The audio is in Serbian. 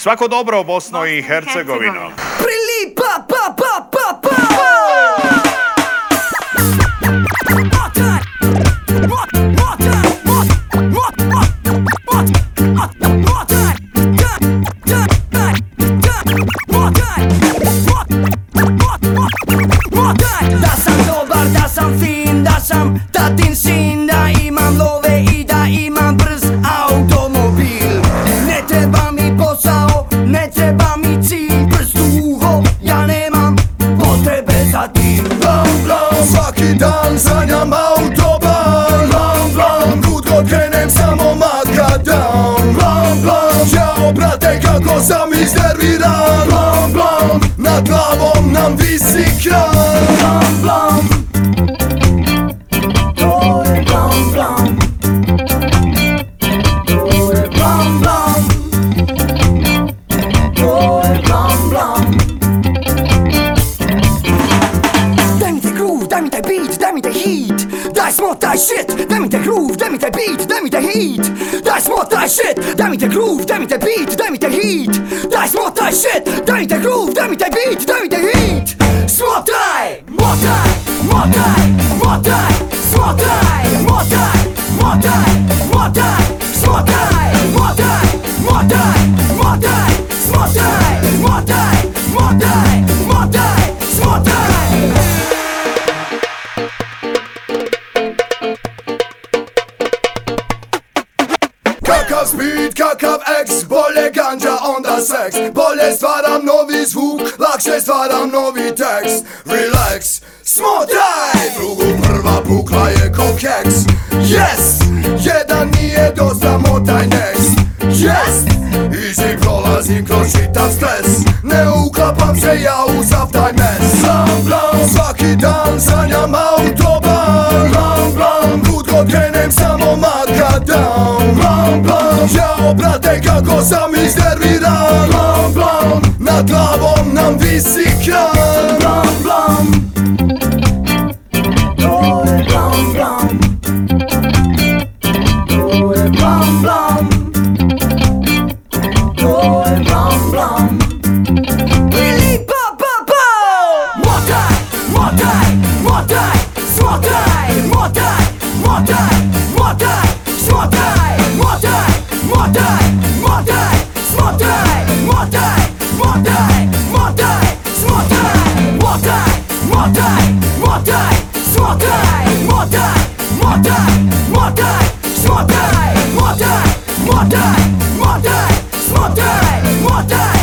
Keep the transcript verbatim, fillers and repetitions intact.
Svako dobro, Bosno i Hercegovino. Prilipa, pa, pa, pa, pa! Da sam dobar, da sam fin, da sam tatin sin, da imam love i da imam brz automobil. Ne treba mi posao, ne treba mi cilj, brz duho, ja nemam potrebe za tim. Blam, blam, svaki dan sanjam autoban. Blam, blam, kud god krenem samo makadam. Blam, blam, jao brate kako sam iznerviran. Blam, blam, nad glavom nam visi kran. Blam, blam, to je blam, blam, to je blam, blam, to je blam, blam. Daj mi taj groove, daj mi taj beat, daj mi taj hit. Daj smotaj shit, daj mi taj groove, daj mi taj beat, daj mi taj hit. Daj smotaj shit, daj mi taj groove, daj mi taj beat, daj mi taj hit. Daj smotaj shit, daj mi taj groove, daj mi taj beat, daj mi taj hit. Smotaj, motaj, motaj, motaj, smotaj, motaj, motaj, motaj, smotaj, motaj, motaj, motaj, smotaj, motaj, motaj, motaj, smotaj. Kakav speed, kakav X, bolje ganđa, onda seks. Bolje stvaram novi zvuk, lakše stvaram novi tekst. Relax, smotaj! Drugu prva pukla je ko keks. Yes, jedan nije dosta, motaj next. Yes, easy prolazim kroz čitav stres. Ne uklapam se ja u sav taj mes. Blam, blam, svaki dan sanjam autoban. Blam, blam, kud god krenem samo makadam. Blam, blam, jao brate kako sam iznerviran. Blam, blam, nad glavom nam visi kran. Blam, blam, to je blam, blam, to je blam, blam, to je blam, blam. Prilipa, pa, pa! Motaj, motaj, motaj, smotaj, motaj, motaj, motaj, smotaj, motaj, motaj, motaj, smotaj, motaj, motaj, motaj, smotaj, motaj, motaj, motaj, smotaj, motaj, motaj, motaj, smotaj, motaj, motaj, motaj, smotaj, motaj.